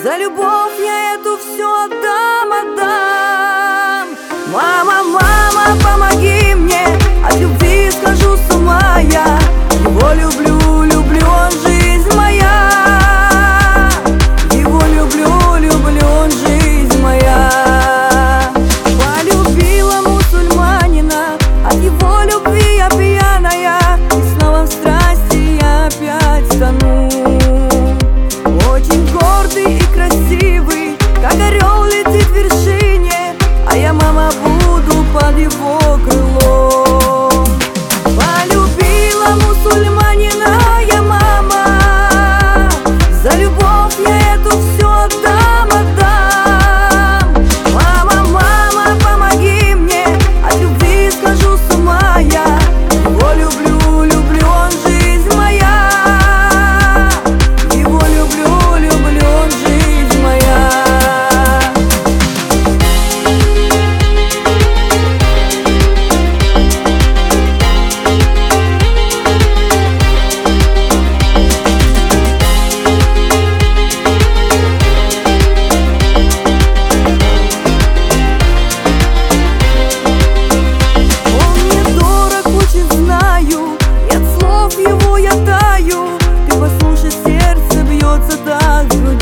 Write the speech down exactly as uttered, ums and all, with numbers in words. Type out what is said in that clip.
За любовь я эту все отдам, отдам. Мама, мама, помоги мне, от любви схожу с ума я. Его люблю, люблю, он жизнь моя. Его люблю, люблю, он жизнь моя. Полюбила мусульманина, от его любви я пьяная, и снова в страсти я опять тону. Очень гордый и красивый, как орел летит в вершине, а я, мама, буду под его крылом. Полюбила мусульманина я, мама, за любовь я эту все отдам, отдам. Мама, мама, помоги мне, от любви схожу с ума я. Его люблю, люблю, он жизнь моя. Его люблю, люблю, он жизнь моя. Его я таю, ты послушай, сердце бьется так в груди.